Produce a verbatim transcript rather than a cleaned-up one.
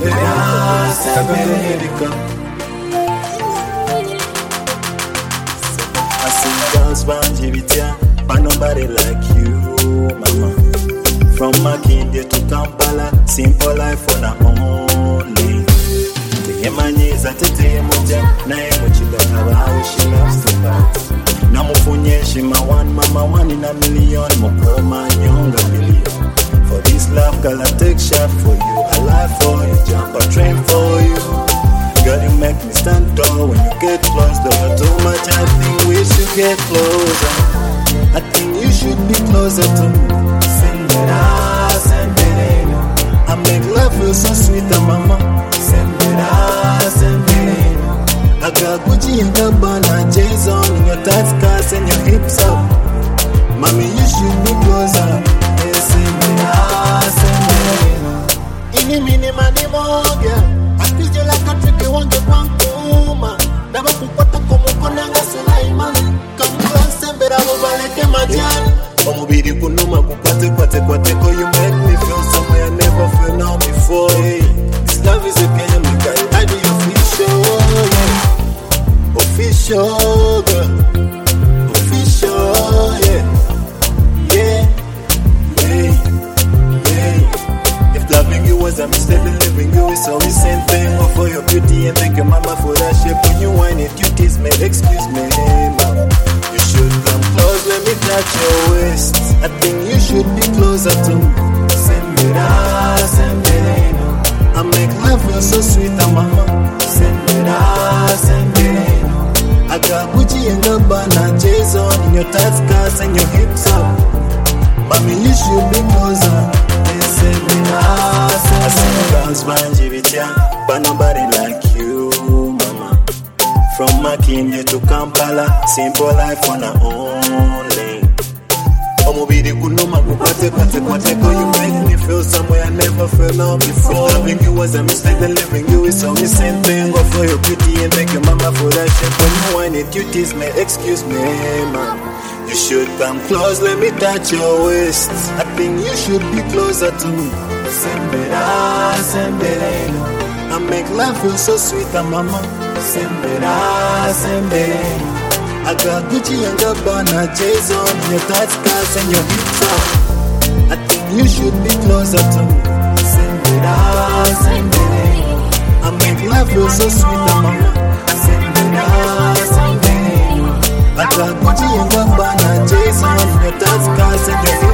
Sembera, sembera. I see girls banjibitya, but nobody like you, mama. From Makindye to Kampala, simple life on our only. Teyemanyiza tete muja, nae muchiga how she loves to pass. Namufunye shima one, mama one in a million, mokoma nyonga million. For this love, girl, I take shot for you, I lie for you, jump a train for you. Girl, you make me stand tall when you get close. Though too much, I think we should get closer. I think you should be closer to me. Sembera, sembera. I make love feel so sweet, mama. Sembera, sembera. I got Gucci and Gabbana, J's on in your tight skirts and your hips up. Mommy, you should be closer. Hey, sembera, sembera. Ini mini mani moga. You like a tricky one, get one kuma. Never kupata como konanga Sulaiman. Come close, sembera mubaleke majani. Omubiri kunuma kupate kwate kwate ko. You make me feel somewhere I never felt now before. Hey, this love is a game, you got I do official, yeah. Official, girl. Official, yeah. Yeah, yeah, yeah. If loving you was a mistake, then living you is always same thing. For your beauty and thank your mama for that shape. When you whine it, you tease me, excuse me, mama. You should come close, let me touch your waist. I think you should be closer to me. Sembera, sembera. I make love feel so sweet, mama. Sembera, sembera. I got Gucci and Gabbana, J's on in your tight skirts and your hips up. Mommy, you should be closer. Sembera, sembera. I see girls banjibitya, but nobody like you, mama. From Makindye to Kampala, simple life on our only. Omubiri kunuma kupate kwate kwate ko. You make me feel somewhere I never felt now before. Loving you was a mistake, then living you is always same thing. Go for your beauty and thank your mama for that shape. When you whine it, you tease me, excuse me, mama. You should come close, let me touch your waist. I think you should be closer to me. Sembera, sembera. I make love feel so sweet, mama. Sembera, sembera. I got Gucci and Gabbana, J's on your tight skirts and your hips up. I think you should be closer to me. Sembera, sembera. I make love feel so sweet, mama. Sembera, sembera. I got Gucci and Gabbana, J's on your tight skirts and your hips up.